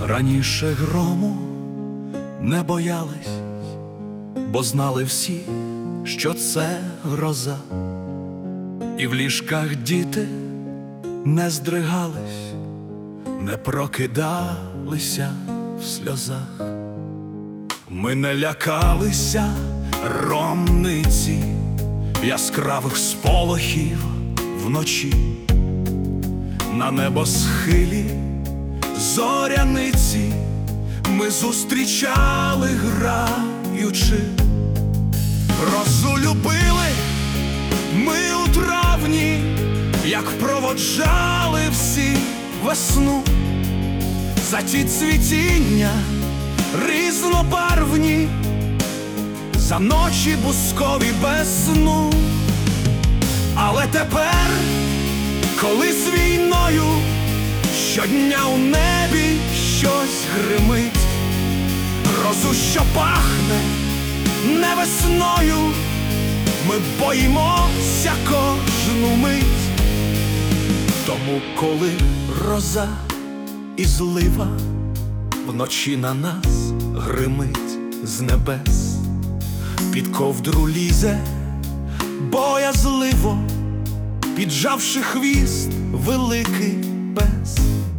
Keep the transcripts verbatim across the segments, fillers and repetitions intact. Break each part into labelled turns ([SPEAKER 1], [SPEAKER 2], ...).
[SPEAKER 1] Раніше грому не боялись, бо знали всі, що це гроза. І в ліжках діти не здригались, не прокидалися в сльозах. Ми не лякалися ромниці, яскравих сполохів вночі. На небосхилі зоряниці ми зустрічали, граючи. Розу любили ми у травні, як проводжали всі весну. За ті цвітіння різнобарвні, за ночі бузкові без сну. Але тепер, коли з війною щодня у небі щось гримить, грозу, що пахне не весною, ми боїмося кожну мить. Тому, коли гроза і злива вночі на нас гримить з небес, під ковдру лізе боязливо, піджавши хвіст великий пес.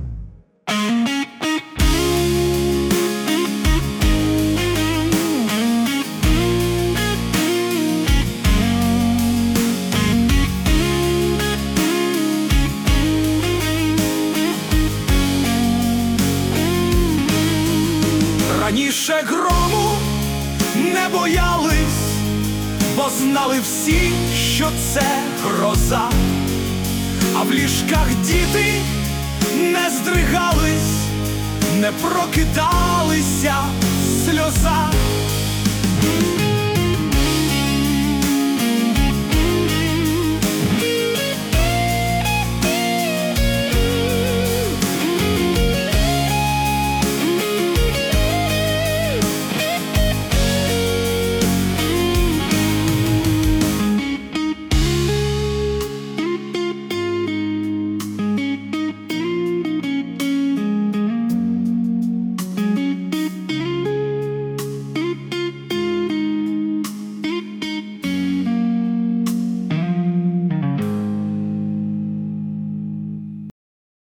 [SPEAKER 1] Раніше грому не боялись, бо знали всі, що це гроза. А в ліжках діти не здригались, не прокидалися в сльозах.